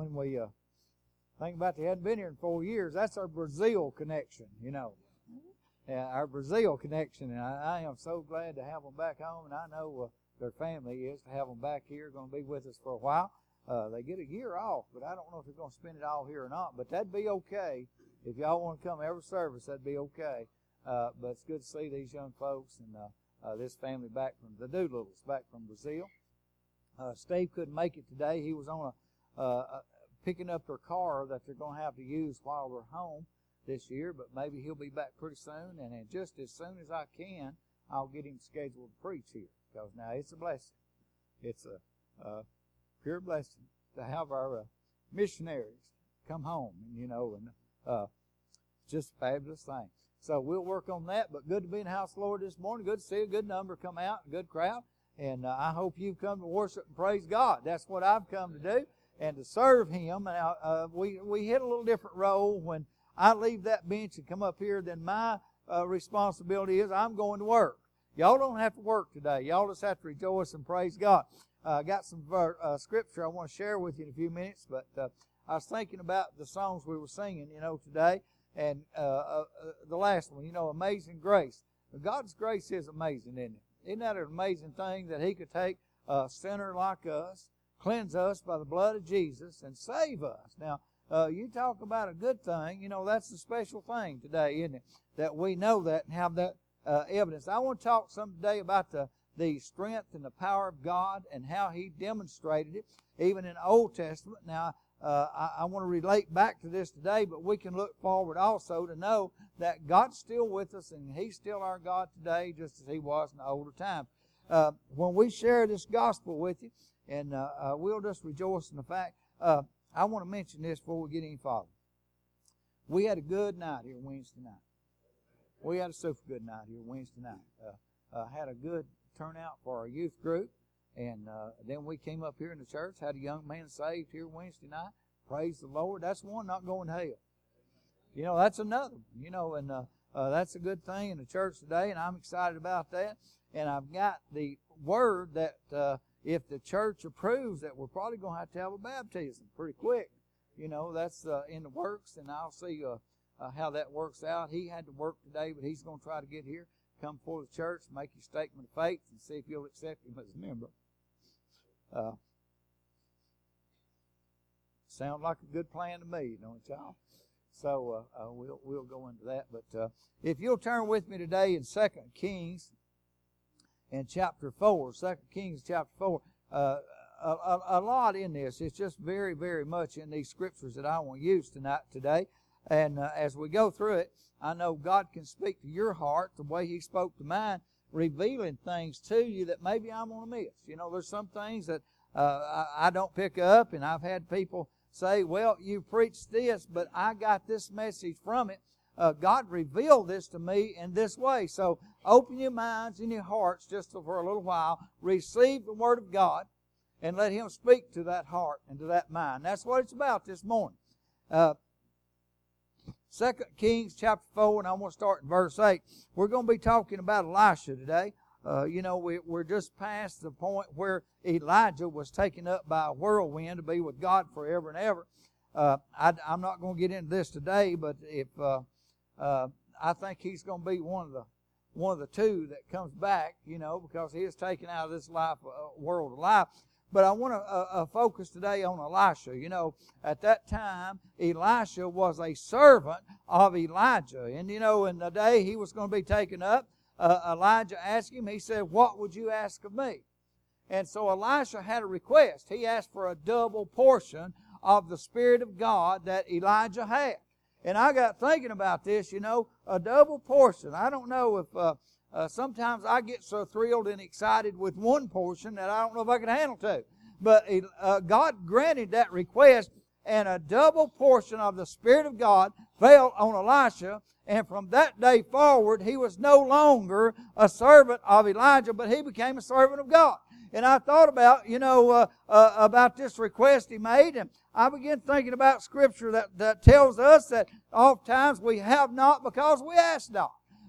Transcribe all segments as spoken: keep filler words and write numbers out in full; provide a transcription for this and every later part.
when we uh, think about they hadn't been here in four years. That's our Brazil connection, you know. Yeah, our Brazil connection, and I, I am so glad to have them back home, and I know uh, their family is to have them back here, going to be with us for a while. Uh, they get a year off, but I don't know if they're going to spend it all here or not, but that'd be okay. If y'all want to come every service, that'd be okay. Uh, but it's good to see these young folks and uh, uh, this family back from the Doolittles, back from Brazil. Uh, Steve couldn't make it today. He was on a, uh, uh, picking up their car that they're going to have to use while they're home this year, but maybe he'll be back pretty soon, and then just as soon as I can, I'll get him scheduled to preach here, because now it's a blessing. It's a uh, pure blessing to have our uh, missionaries come home, and you know, and uh, just a fabulous thing. So we'll work on that, but good to be in the house of the Lord this morning. Good to see a good number come out, a good crowd, and uh, I hope you've come to worship and praise God. That's what I've come to do, and to serve Him. And uh, we, we hit a little different role when I leave that bench and come up here, then my uh, responsibility is I'm going to work. Y'all don't have to work today. Y'all just have to rejoice and praise God. I uh, got some uh, scripture I want to share with you in a few minutes, but uh, I was thinking about the songs we were singing, you know, today, and uh, uh, the last one, you know, Amazing Grace. God's grace is amazing, isn't it? Isn't that an amazing thing that He could take a sinner like us, cleanse us by the blood of Jesus, and save us? Now, Uh, you talk about a good thing, you know, that's the special thing today, isn't it? That we know that and have that uh, evidence. I want to talk some today about the, the strength and the power of God and how He demonstrated it, even in the Old Testament. Now, uh, I, I want to relate back to this today, but we can look forward also to know that God's still with us and He's still our God today, just as He was in the older times. Uh, when we share this gospel with you, and uh, uh, we'll just rejoice in the fact, uh, I want to mention this before we get any farther. We had a good night here Wednesday night. We had a super good night here Wednesday night. Uh, uh, had a good turnout for our youth group. And uh, then we came up here in the church, had a young man saved here Wednesday night. Praise the Lord. That's one not going to hell. You know, that's another one. You know, and uh, uh, that's a good thing in the church today, and I'm excited about that. And I've got the word that uh, if the church approves that we're probably going to have to have a baptism pretty quick. You know, that's uh, in the works, and I'll see uh, uh, how that works out. He had to work today, but he's going to try to get here, come before the church, make his statement of faith, and see if you'll accept him as a member. Uh, sound like a good plan to me, don't y'all? So uh, uh, we'll we'll go into that. But uh, if you'll turn with me today in Second Kings, in chapter four, Second Kings chapter four, uh, a, a, a lot in this. It's just very, very much in these scriptures that I want to use tonight, today. And uh, as we go through it, I know God can speak to your heart the way He spoke to mine, revealing things to you that maybe I'm going to miss. You know, there's some things that uh, I, I don't pick up, and I've had people say, well, you preached this, but I got this message from it. Uh, God revealed this to me in this way. So open your minds and your hearts just for a little while. Receive the Word of God and let Him speak to that heart and to that mind. That's what it's about this morning. Uh, Second Kings chapter four, and I'm going to start in verse eight. We're going to be talking about Elisha today. Uh, you know, we, we're just past the point where Elijah was taken up by a whirlwind to be with God forever and ever. Uh, I, I'm not going to get into this today, but if uh, uh, I think he's going to be one of the one of the two that comes back, you know, because he is taken out of this life, uh, world of life. But I want to uh, uh, focus today on Elisha. You know, at that time, Elisha was a servant of Elijah. And, you know, in the day he was going to be taken up, uh, Elijah asked him, he said, what would you ask of me? And so Elisha had a request. He asked for a double portion of the Spirit of God that Elijah had. And I got thinking about this, you know, a double portion. I don't know if... Uh, Uh, sometimes I get so thrilled and excited with one portion that I don't know if I can handle two. But uh, God granted that request, and a double portion of the Spirit of God fell on Elisha. And from that day forward, he was no longer a servant of Elijah, but he became a servant of God. And I thought about, you know, uh, uh, about this request he made, and I began thinking about Scripture that, that tells us that oftentimes we have not because we ask not.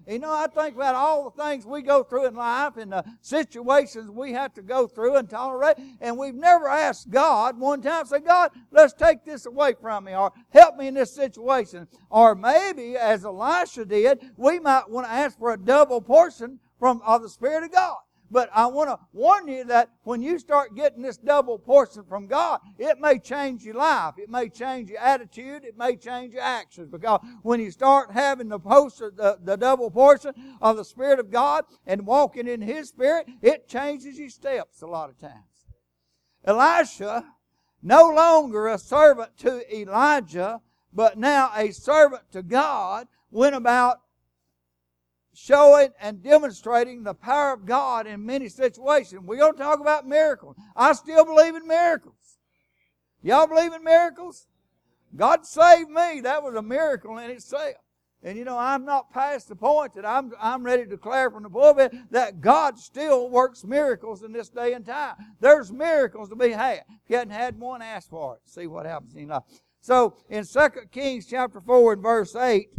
You know, I think about all the things we go through in life and the situations we have to go through and tolerate, and we've never asked God one time, say, God, let's take this away from me, or help me in this situation. Or maybe, as Elisha did, we might want to ask for a double portion from of the Spirit of God. But I want to warn you that when you start getting this double portion from God, it may change your life. It may change your attitude. It may change your actions. Because when you start having the, portion, the, the double portion of the Spirit of God and walking in His Spirit, it changes your steps a lot of times. Elisha, no longer a servant to Elijah, but now a servant to God, went about showing and demonstrating the power of God in many situations. We're going to talk about miracles. I still believe in miracles. Y'all believe in miracles? God saved me. That was a miracle in itself. And you know, I'm not past the point that I'm, I'm ready to declare from the pulpit that God still works miracles in this day and time. There's miracles to be had. If you hadn't had one, ask for it. See what happens in life. So, in Second Kings chapter four and verse eight,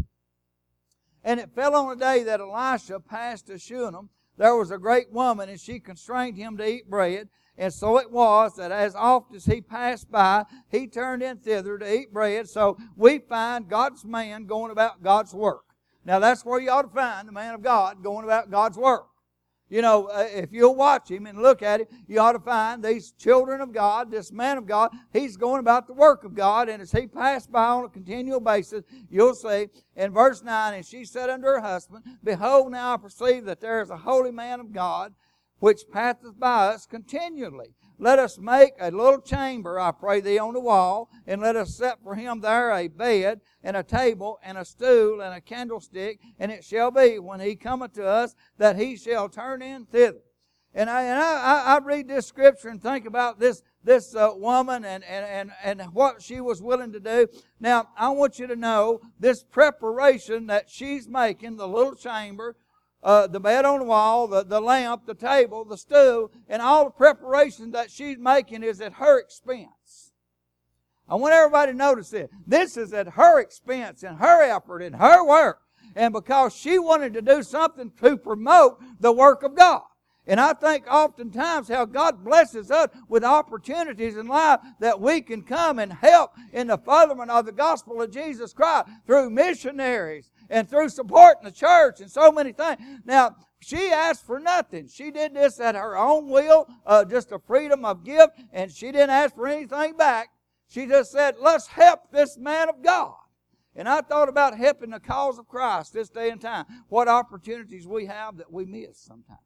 and it fell on a day that Elisha passed to Shunem. There was a great woman, and she constrained him to eat bread. And so it was that as oft as he passed by, he turned in thither to eat bread. So we find God's man going about God's work. Now that's where you ought to find the man of God going about God's work. You know, if you'll watch him and look at him, you ought to find these children of God, this man of God, he's going about the work of God. And as he passed by on a continual basis, you'll see in verse nine, and she said unto her husband, Behold, now I perceive that there is a holy man of God, which passeth by us continually. Let us make a little chamber, I pray thee, on the wall, and let us set for him there a bed, and a table, and a stool, and a candlestick. And it shall be, when he cometh to us, that he shall turn in thither. And I, and I, I read this scripture and think about this, this uh, woman and, and, and, and what she was willing to do. Now, I want you to know this preparation that she's making, the little chamber, Uh, the bed on the wall, the, the lamp, the table, the stool, and all the preparation that she's making is at her expense. I want everybody to notice this. This is at her expense and her effort and her work. And because she wanted to do something to promote the work of God. And I think oftentimes how God blesses us with opportunities in life that we can come and help in the furtherance of the gospel of Jesus Christ through missionaries and through supporting the church and so many things. Now, she asked for nothing. She did this at her own will, uh, just a freedom of gift, and she didn't ask for anything back. She just said, let's help this man of God. And I thought about helping the cause of Christ this day and time. What opportunities we have that we miss sometimes.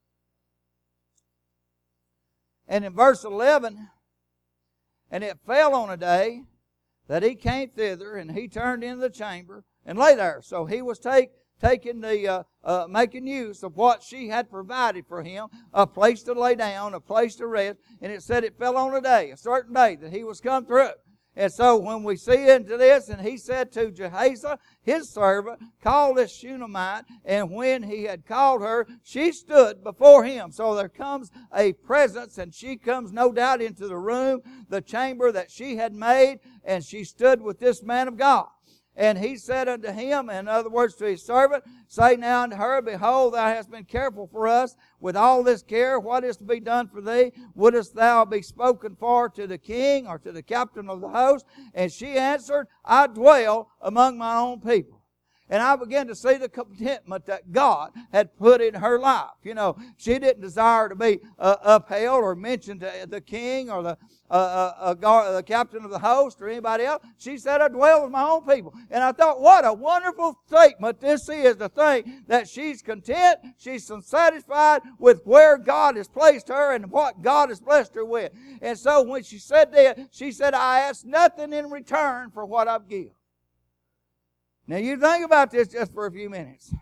And in verse eleven, and it fell on a day that he came thither, and he turned into the chamber and lay there. So he was take, taking the, uh, uh, making use of what she had provided for him, a place to lay down, a place to rest. And it said it fell on a day, a certain day, that he was come through. And so when we see into this, and he said to Gehazi, his servant, call this Shunammite. And when he had called her, she stood before him. So there comes a presence, and she comes no doubt into the room, the chamber that she had made, and she stood with this man of God. And he said unto him, in other words to his servant, say now unto her, Behold, thou hast been careful for us with all this care. What is to be done for thee? Wouldest thou be spoken for to the king or to the captain of the host? And she answered, I dwell among my own people. And I began to see the contentment that God had put in her life. You know, she didn't desire to be uh, upheld or mentioned to the king or the uh, uh, uh, the captain of the host or anybody else. She said, I dwell with my own people. And I thought, what a wonderful statement this is, to think that she's content, she's satisfied with where God has placed her and what God has blessed her with. And so when she said that, she said, I ask nothing in return for what I've given. Now you think about this just for a few minutes.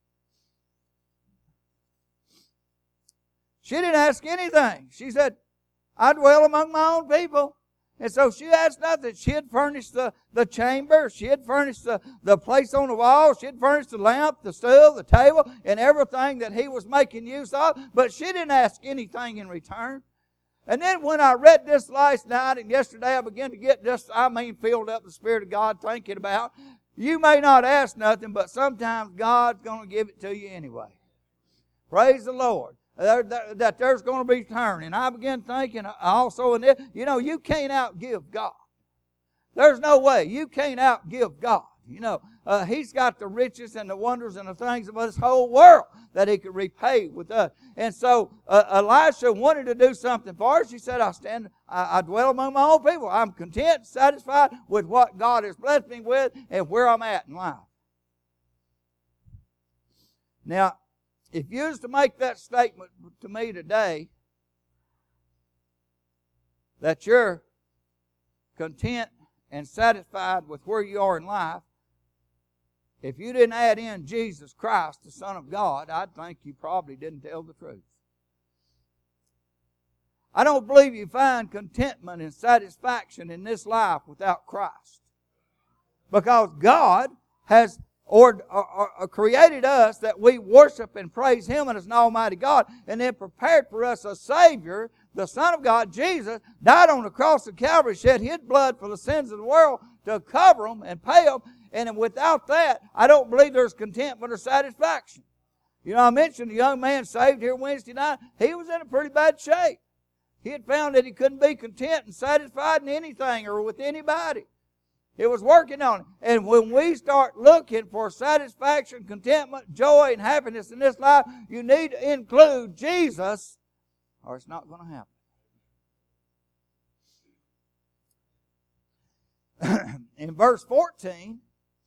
She didn't ask anything. She said, I dwell among my own people. And so she asked nothing. She had furnished the, the chamber. She had furnished the, the place on the wall. She had furnished the lamp, the stool, the table, and everything that he was making use of. But she didn't ask anything in return. And then when I read this last night and yesterday, I began to get just, I mean, filled up with the Spirit of God thinking about You may not ask nothing, but sometimes God's going to give it to you anyway. Praise the Lord. That, that there's going to be turning. I began thinking also, in it, you know, you can't outgive God. There's no way. You can't outgive God. You know, uh, He's got the riches and the wonders and the things of this whole world that He could repay with us. And so uh, Elisha wanted to do something for us. He said, I stand, I, I dwell among my own people. I'm content, satisfied with what God has blessed me with and where I'm at in life. Now, if you was to make that statement to me today, that you're content and satisfied with where you are in life, if you didn't add in Jesus Christ, the Son of God, I'd think you probably didn't tell the truth. I don't believe you find contentment and satisfaction in this life without Christ. Because God has Or, or, or created us that we worship and praise Him as an almighty God, and then prepared for us a Savior, the Son of God, Jesus, died on the cross of Calvary, shed His blood for the sins of the world to cover them and pay them. And without that, I don't believe there's contentment or satisfaction. You know, I mentioned a young man saved here Wednesday night. He was in a pretty bad shape. He had found that he couldn't be content and satisfied in anything or with anybody. It was working on it. And when we start looking for satisfaction, contentment, joy, and happiness in this life, you need to include Jesus, or it's not going to happen. In verse fourteen,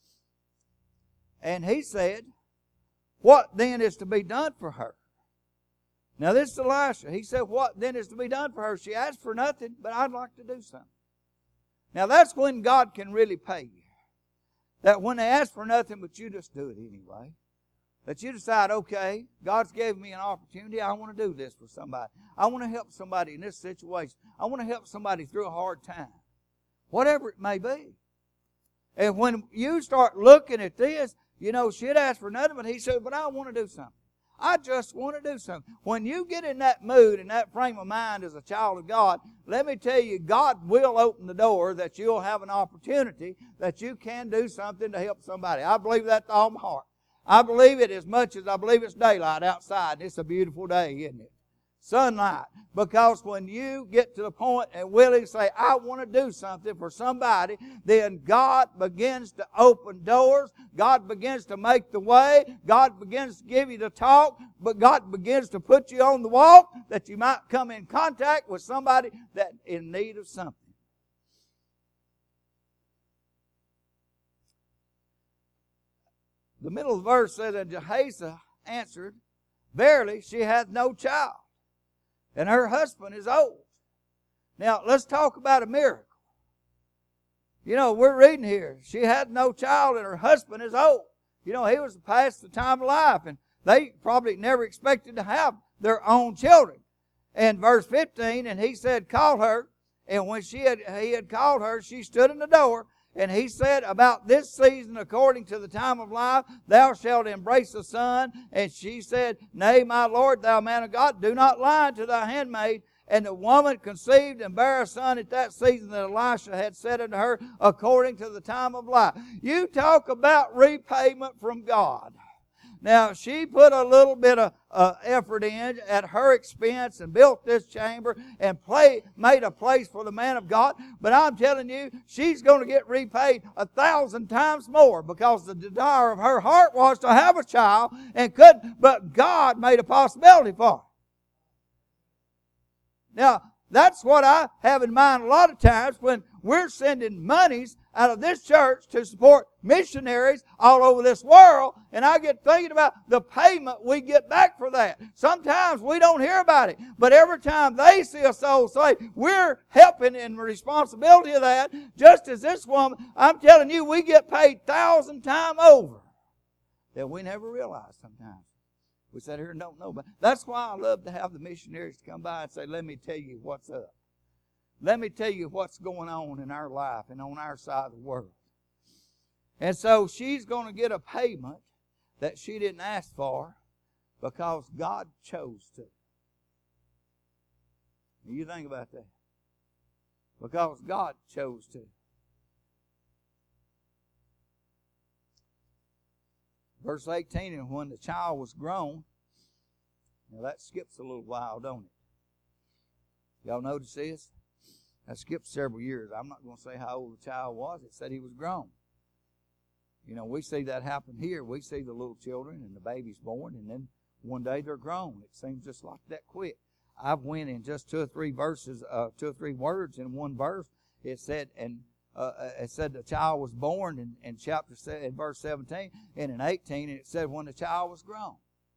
and he said, what then is to be done for her? Now this is Elisha. He said, what then is to be done for her? She asked for nothing, but I'd like to do something. Now that's when God can really pay you. That when they ask for nothing, but you just do it anyway. That you decide, okay, God's given me an opportunity. I want to do this for somebody. I want to help somebody in this situation. I want to help somebody through a hard time. Whatever it may be. And when you start looking at this, you know, she'd ask for nothing, but he said, but I want to do something. I just want to do something. When you get in that mood and that frame of mind as a child of God, let me tell you, God will open the door that you'll have an opportunity that you can do something to help somebody. I believe that with all my heart. I believe it as much as I believe it's daylight outside. It's a beautiful day, isn't it? Sunlight. Because when you get to the point and willing to say, I want to do something for somebody, then God begins to open doors. God begins to make the way. God begins to give you the talk. But God begins to put you on the walk that you might come in contact with somebody that's in need of something. The middle of the verse says, and Gehazi answered, verily, she hath no child, and her husband is old. Now, let's talk about a miracle. You know, we're reading here. She had no child, and her husband is old. You know, he was past the time of life, and they probably never expected to have their own children. And verse fifteen, and he said, call her. And when she had, he had called her, she stood in the door. And he said, about this season, according to the time of life, thou shalt embrace a son. And she said, nay, my Lord, thou man of God, do not lie to thy handmaid. And the woman conceived and bare a son at that season that Elisha had said unto her, according to the time of life. You talk about repayment from God. Now, she put a little bit of uh, effort in at her expense and built this chamber and play, made a place for the man of God. But I'm telling you, she's going to get repaid a thousand times more because the desire of her heart was to have a child and couldn't, but God made a possibility for her. Now, that's what I have in mind a lot of times when we're sending monies out of this church to support missionaries all over this world, and I get thinking about the payment we get back for that. Sometimes we don't hear about it, but every time they see a soul saved, we're helping in the responsibility of that. Just as this woman, I'm telling you, we get paid thousand times over that we never realize sometimes. We sit here and don't know. But that's why I love to have the missionaries to come by and say, let me tell you what's up. Let me tell you what's going on in our life and on our side of the world. And so she's going to get a payment that she didn't ask for because God chose to. You think about that. Because God chose to. Verse eighteen, and when the child was grown. Now that skips a little while, don't it? Y'all notice this? That skipped several years. I'm not going to say how old the child was. It said he was grown. You know, we see that happen here. We see the little children and the baby's born, and then one day they're grown. It seems just like that quick. I've went in just two or three verses, uh, two or three words in one verse. It said, and uh, it said the child was born in, in chapter seven, in verse seventeen, and in eighteen, and it said when the child was grown.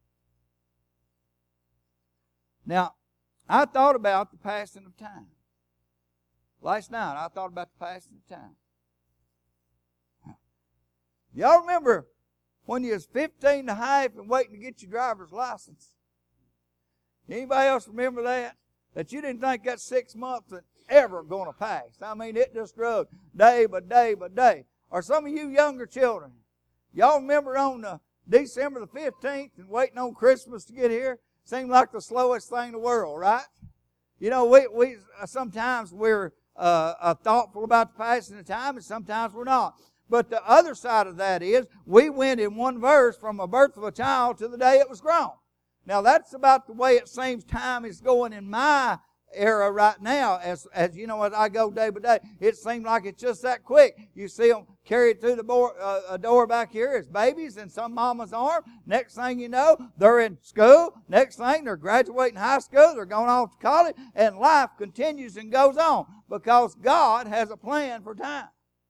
Now, I thought about the passing of time. Last night, I thought about the passing of time. Y'all remember when you was fifteen and a half and waiting to get your driver's license? Anybody else remember that? That you didn't think that six months was ever going to pass. I mean, it just drug day by day by day. Or some of you younger children, y'all remember on the December the fifteenth and waiting on Christmas to get here? Seemed like the slowest thing in the world, right? You know, we, we sometimes we're uh, uh, thoughtful about the passing of time, and sometimes we're not. But the other side of that is, we went in one verse from the birth of a child to the day it was grown. Now, that's about the way it seems time is going in my era right now. As, as you know, as I go day by day, it seems like it's just that quick. You see them carried through the door, uh, a door back here as babies in some mama's arm. Next thing you know, they're in school. Next thing, they're graduating high school. They're going off to college. And life continues and goes on because God has a plan for time.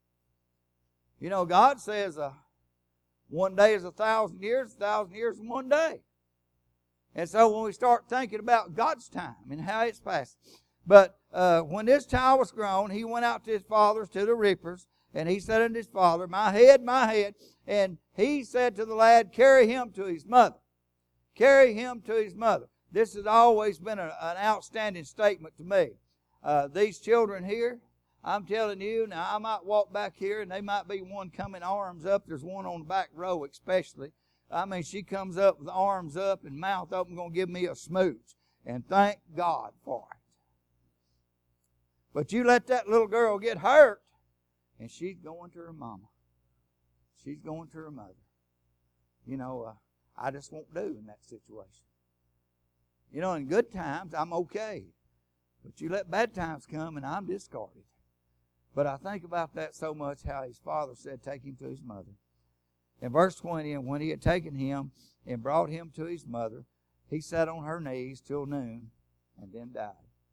You know, God says uh, one day is a thousand years, a thousand years is one day. And so when we start thinking about God's time and how it's passed. But uh, when this child was grown, he went out to his fathers, to the reapers, and he said unto his father, my head, my head. And he said to the lad, carry him to his mother. Carry him to his mother. This has always been a, an outstanding statement to me. Uh, these children here, I'm telling you, now I might walk back here and they might be one coming arms up. There's one on the back row especially. I mean, she comes up with arms up and mouth open, going to give me a smooch. And thank God for it. But you let that little girl get hurt, and she's going to her mama. She's going to her mother. You know, uh, I just won't do in that situation. You know, in good times, I'm okay. But you let bad times come, and I'm discarded. But I think about that so much, how his father said, take him to his mother. In verse twenty, and when he had taken him and brought him to his mother, he sat on her knees till noon and then died.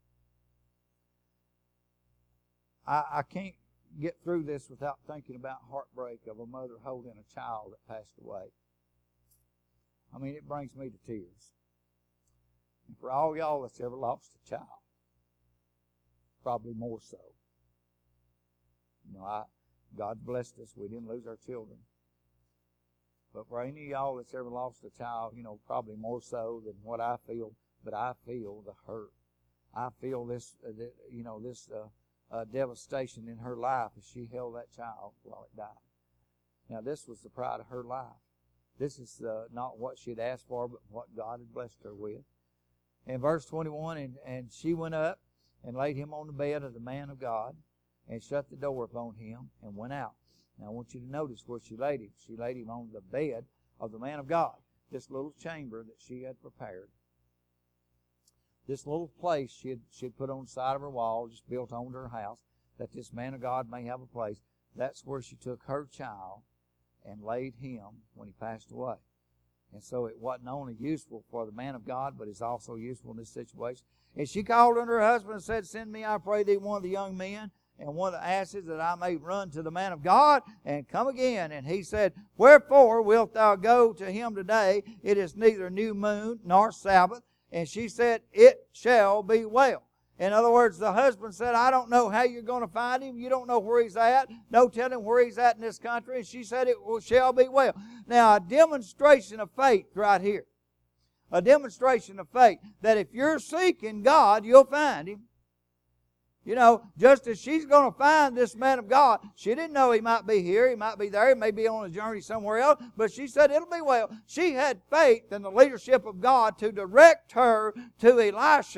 I, I can't get through this without thinking about heartbreak of a mother holding a child that passed away. I mean, it brings me to tears. And for all y'all that's ever lost a child, probably more so. You know, I, God blessed us. We didn't lose our children. But for any of y'all that's ever lost a child, you know, probably more so than what I feel, but I feel the hurt. I feel this, uh, th- you know, this uh, uh, devastation in her life as she held that child while it died. Now, this was the pride of her life. This is uh, not what she had asked for, but what God had blessed her with. In verse twenty-one, and, and she went up and laid him on the bed of the man of God and shut the door upon him and went out. Now, I want you to notice where she laid him. She laid him on the bed of the man of God, this little chamber that she had prepared. This little place she had, she had put on the side of her wall, just built onto her house, that this man of God may have a place. That's where she took her child and laid him when he passed away. And so it wasn't only useful for the man of God, but it's also useful in this situation. And she called unto her husband and said, send me, I pray thee, one of the young men and one of the asses, that I may run to the man of God and come again. And he said, wherefore wilt thou go to him today? It is neither new moon nor Sabbath. And she said, it shall be well. In other words, the husband said, I don't know how you're going to find him. You don't know where he's at. No telling where he's at in this country. And she said, it shall be well. Now, a demonstration of faith right here. A demonstration of faith that if you're seeking God, you'll find him. You know, just as she's going to find this man of God, she didn't know he might be here, he might be there, he may be on a journey somewhere else, but she said it'll be well. She had faith in the leadership of God to direct her to Elisha.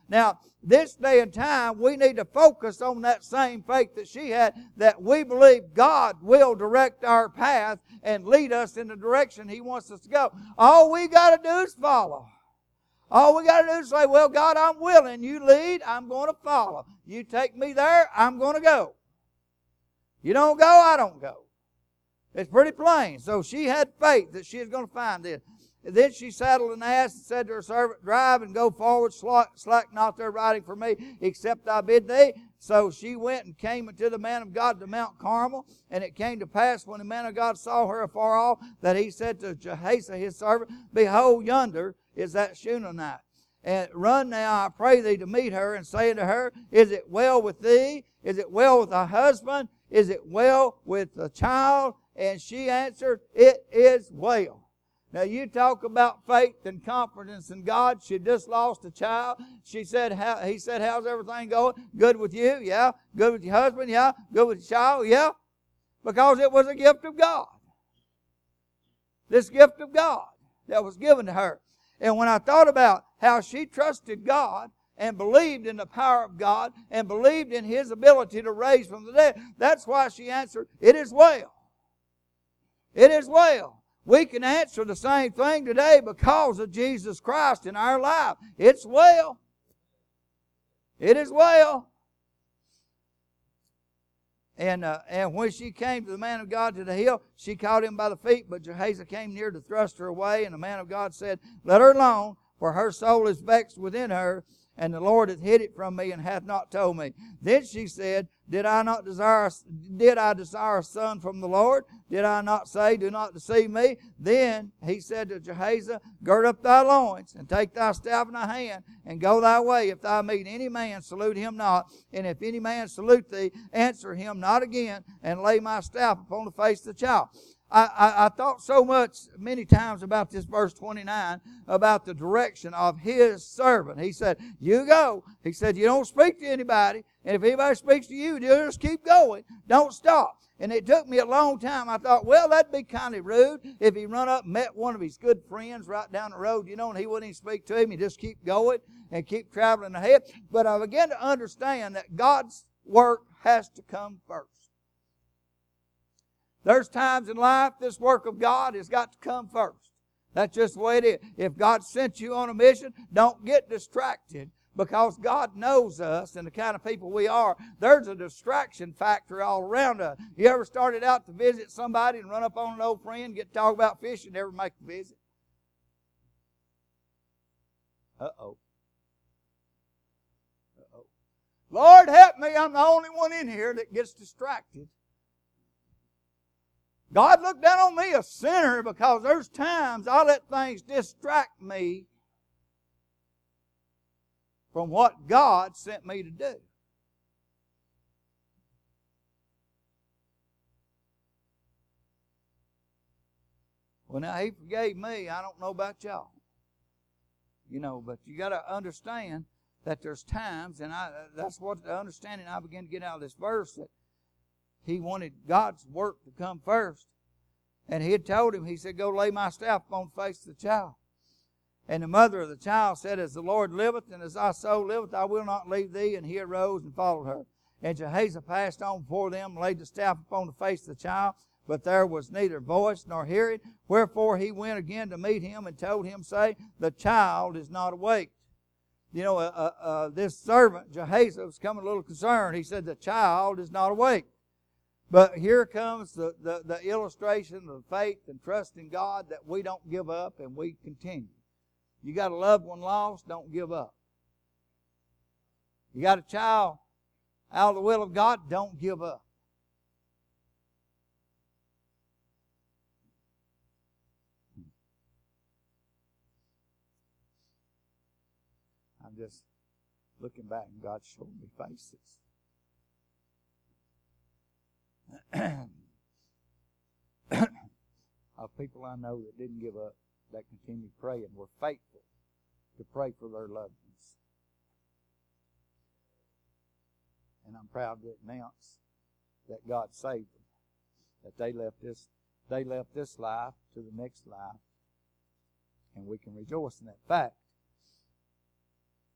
Now, this day and time, we need to focus on that same faith that she had, that we believe God will direct our path and lead us in the direction He wants us to go. All we got to do is follow. All we got to do is say, well, God, I'm willing. You lead, I'm going to follow. You take me there, I'm going to go. You don't go, I don't go. It's pretty plain. So she had faith that she was going to find this. Then she saddled an ass and said to her servant, drive and go forward, slack not their riding for me, except I bid thee. So she went and came unto the man of God to Mount Carmel. And it came to pass, when the man of God saw her afar off, that he said to Gehazi his servant, behold, yonder is that Shunammite. And run now, I pray thee, to meet her, and say unto her, is it well with thee? Is it well with thy husband? Is it well with the child? And she answered, it is well. Now, you talk about faith and confidence in God. She just lost a child. She said, how, he said, how's everything going? Good with you? Yeah. Good with your husband? Yeah. Good with your child? Yeah. Because it was a gift of God. This gift of God that was given to her. And when I thought about how she trusted God and believed in the power of God and believed in His ability to raise from the dead, that's why she answered, it is well. It is well. We can answer the same thing today because of Jesus Christ in our life. It's well. It is well. And uh, and when she came to the man of God to the hill, she caught him by the feet, but Gehazi came near to thrust her away, and the man of God said, let her alone, for her soul is vexed within her, and the Lord hath hid it from me and hath not told me. Then she said, Did I not desire, did I desire a son from the Lord? Did I not say, do not deceive me? Then he said to Gehazi, gird up thy loins, and take thy staff in thy hand, and go thy way. If thou meet any man, salute him not. And if any man salute thee, answer him not again, and lay my staff upon the face of the child. I, I, I thought so much, many times, about this verse twenty-nine, about the direction of His servant. He said, you go. He said, you don't speak to anybody. And if anybody speaks to you, you just keep going. Don't stop. And it took me a long time. I thought, well, that'd be kind of rude if he run up and met one of his good friends right down the road, you know, and he wouldn't even speak to him. He just keep going and keep traveling ahead. But I began to understand that God's work has to come first. There's times in life this work of God has got to come first. That's just the way it is. If God sent you on a mission, don't get distracted, because God knows us and the kind of people we are. There's a distraction factor all around us. You ever started out to visit somebody and run up on an old friend, get to talk about fishing, never make a visit? Uh-oh. Uh-oh. Lord help me, I'm the only one in here that gets distracted. God looked down on me, a sinner, because there's times I let things distract me from what God sent me to do. Well, now, He forgave me. I don't know about y'all. You know, but you got to understand that there's times, and I, that's what the understanding I began to get out of this verse, that He wanted God's work to come first. And He had told him, He said, go lay my staff upon the face of the child. And the mother of the child said, as the Lord liveth, and as thy soul liveth, I will not leave thee. And he arose and followed her. And Gehazi passed on before them, and laid the staff upon the face of the child. But there was neither voice nor hearing. Wherefore he went again to meet him, and told him, saying, the child is not awake. You know, uh, uh, uh, this servant, Gehazi, was becoming a little concerned. He said, the child is not awake. But here comes the, the, the illustration of faith and trust in God, that we don't give up and we continue. You got a loved one lost, don't give up. You got a child out of the will of God, don't give up. I'm just looking back, and God's showing me faces. Of people I know that didn't give up, that continued praying, were faithful to pray for their loved ones. And I'm proud to announce that God saved them, that they left this, they left this life to the next life, and we can rejoice in that fact.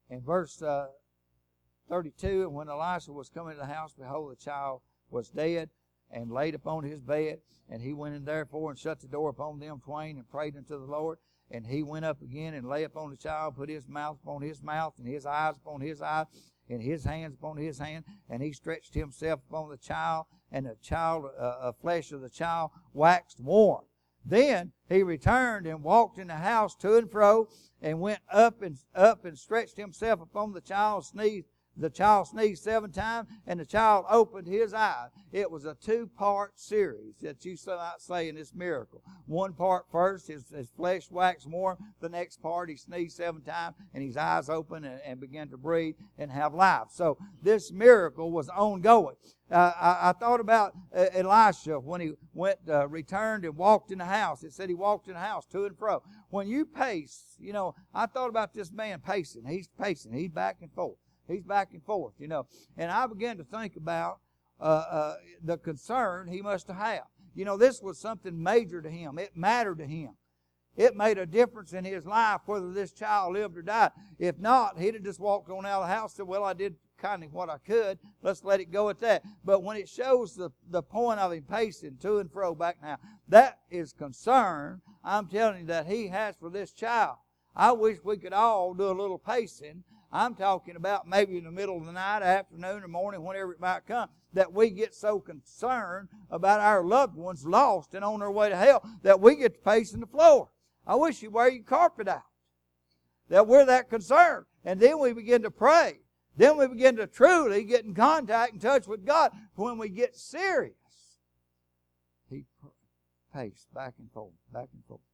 In verse uh, thirty-two, and when Elisha was coming to the house, behold, the child was dead, and laid upon his bed. And he went in therefore and shut the door upon them twain, and prayed unto the Lord. And he went up again and lay upon the child, put his mouth upon his mouth, and his eyes upon his eyes, and his hands upon his hand. And he stretched himself upon the child, and the child, uh, flesh of the child waxed warm. Then he returned and walked in the house to and fro, and went up and up and stretched himself upon the child, sneezed. The child sneezed seven times, and the child opened his eyes. It was a two-part series that you might say in this miracle. One part first, his, his flesh waxed warm. The next part, he sneezed seven times, and his eyes opened and, and began to breathe and have life. So this miracle was ongoing. Uh, I, I thought about uh, Elisha when he went, uh, returned and walked in the house. It said he walked in the house to and fro. When you pace, you know, I thought about this man pacing. He's pacing. He's back and forth. He's back and forth, you know. And I began to think about uh, uh, the concern he must have. You know, this was something major to him. It mattered to him. It made a difference in his life whether this child lived or died. If not, he'd have just walked on out of the house and said, well, I did kind of what I could. Let's let it go at that. But when it shows the, the point of him pacing to and fro back now, that is concern, I'm telling you, that he has for this child. I wish we could all do a little pacing. I'm talking about maybe in the middle of the night, afternoon, or morning, whenever it might come, that we get so concerned about our loved ones lost and on their way to hell that we get to pacing the floor. I wish you'd wear your carpet out. That we're that concerned. And then we begin to pray. Then we begin to truly get in contact and touch with God. When we get serious, he paced back and forth, back and forth.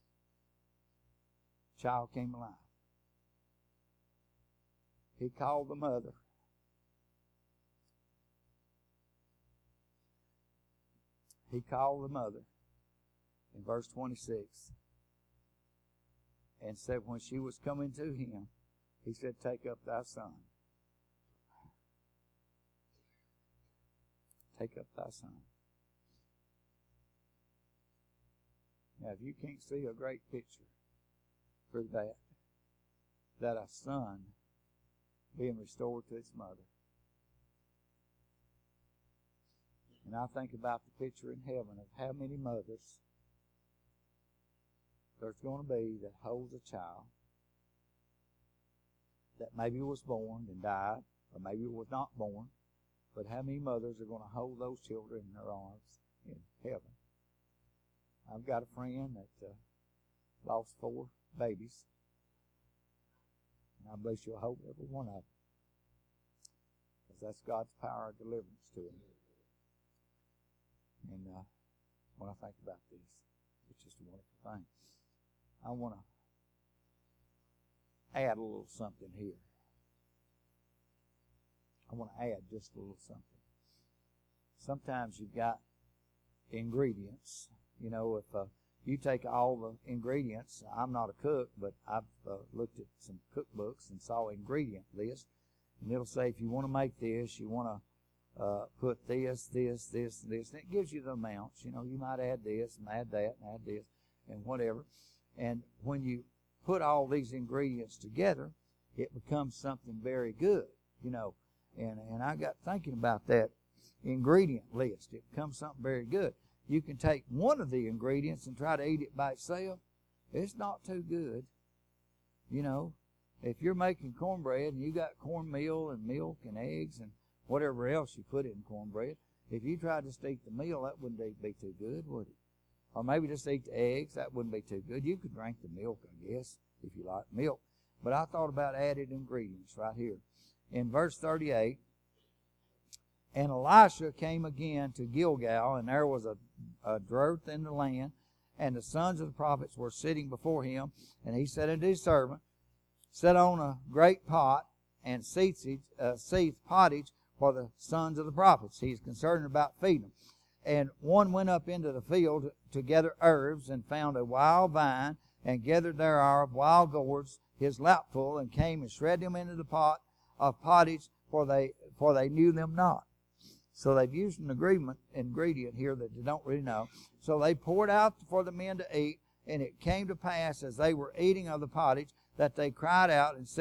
Child came alive. He called the mother. He called the mother in verse twenty-six and said when she was coming to him, he said, take up thy son. Take up thy son. Now, if you can't see a great picture for that, that a son being restored to its mother. And I think about the picture in heaven of how many mothers there's going to be that holds a child that maybe was born and died, or maybe was not born, but how many mothers are going to hold those children in their arms in heaven? I've got a friend that uh, lost four babies. And I believe she'll hold every one of them. Because that's God's power of deliverance to him. And uh, when I think about this, it's just a wonderful thing. I want to add a little something here. I want to add just a little something. Sometimes you've got ingredients. You know, if uh, you take all the ingredients, I'm not a cook, but I've uh, looked at some cookbooks and saw ingredient list, and it'll say if you want to make this, you want to uh, put this, this, this, this, and it gives you the amounts. You know, you might add this and add that and add this and whatever. And when you put all these ingredients together, it becomes something very good, you know. And, and I got thinking about that ingredient list. It becomes something very good. You can take one of the ingredients and try to eat it by itself. It's not too good. You know, if you're making cornbread and you got cornmeal and milk and eggs and whatever else you put in cornbread, if you tried to just eat the meal, that wouldn't be too good, would it? Or maybe just eat the eggs, that wouldn't be too good. You could drink the milk, I guess, if you like milk. But I thought about added ingredients right here. In verse thirty-eight, and Elisha came again to Gilgal, and there was a, a drought in the land, and the sons of the prophets were sitting before him. And he said unto his servant, set on a great pot, and seethe uh, pottage for the sons of the prophets. He's concerned about feeding them. And one went up into the field to gather herbs, and found a wild vine, and gathered thereof wild gourds, his lapful, and came and shred them into the pot of pottage, for they for they knew them not. So they've used an agreement ingredient here that they don't really know. So they poured out for the men to eat, and it came to pass as they were eating of the pottage that they cried out and said,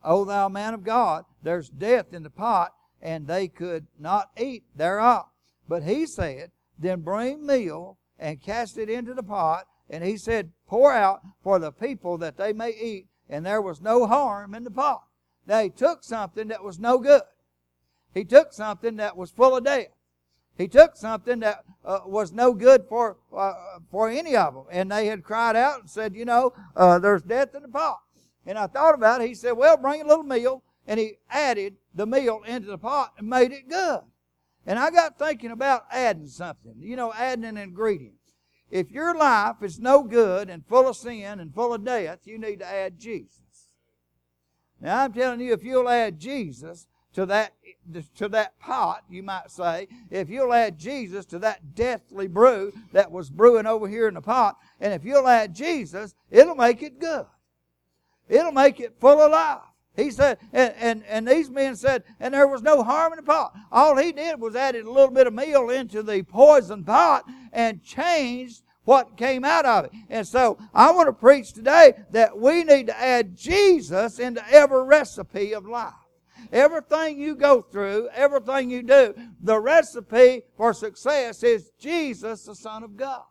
O thou man of God, there's death in the pot, and they could not eat thereof. But he said, then bring meal and cast it into the pot. And he said, pour out for the people that they may eat. And there was no harm in the pot. Now he took something that was no good. He took something that was full of death. He took something that uh, was no good for uh, for any of them. And they had cried out and said, you know, uh, there's death in the pot. And I thought about it. He said, well, bring a little meal. And he added the meal into the pot and made it good. And I got thinking about adding something. You know, adding an ingredient. If your life is no good and full of sin and full of death, you need to add Jesus. Now I'm telling you, if you'll add Jesus to that to that pot, you might say, if you'll add Jesus to that deathly brew that was brewing over here in the pot, and if you'll add Jesus, it'll make it good. It'll make it full of life. He said, and, and, and these men said, and there was no harm in the pot. All he did was added a little bit of meal into the poison pot and changed what came out of it. And so I want to preach today that we need to add Jesus into every recipe of life. Everything you go through, everything you do, the recipe for success is Jesus, the Son of God.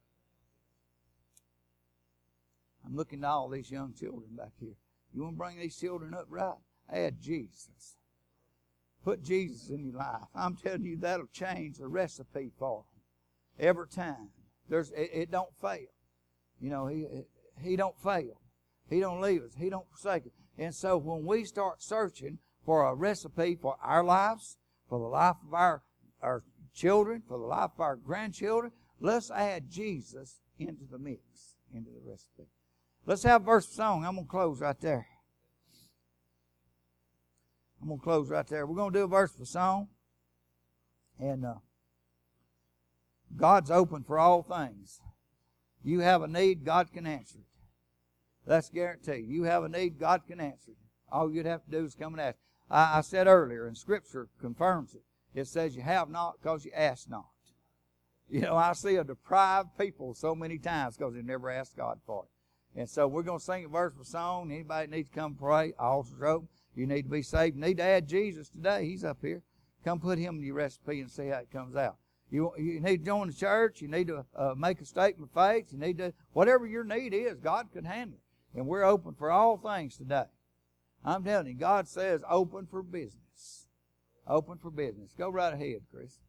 I'm looking at all these young children back here. You want to bring these children up right? Add Jesus. Put Jesus in your life. I'm telling you, that'll change the recipe for them. Every time. There's, it, it don't fail. You know, he, he don't fail. He don't leave us. He don't forsake us. And so when we start searching for a recipe for our lives, for the life of our, our children, for the life of our grandchildren, let's add Jesus into the mix, into the recipe. Let's have a verse of song. I'm going to close right there. I'm going to close right there. We're going to do a verse of song. And uh, God's open for all things. You have a need, God can answer it. That's guaranteed. You have a need, God can answer it. All you'd have to do is come and ask. I, I said earlier, and Scripture confirms it. It says you have not because you ask not. You know, I see a deprived people so many times because they never asked God for it. And so we're going to sing a verse of a song. Anybody needs to come pray, altar's open. You need to be saved. You need to add Jesus today. He's up here. Come put Him in your recipe and see how it comes out. You, you need to join the church. You need to uh, make a statement of faith. You need to, whatever your need is, God can handle it. And we're open for all things today. I'm telling you, God says open for business. Open for business. Go right ahead, Chris.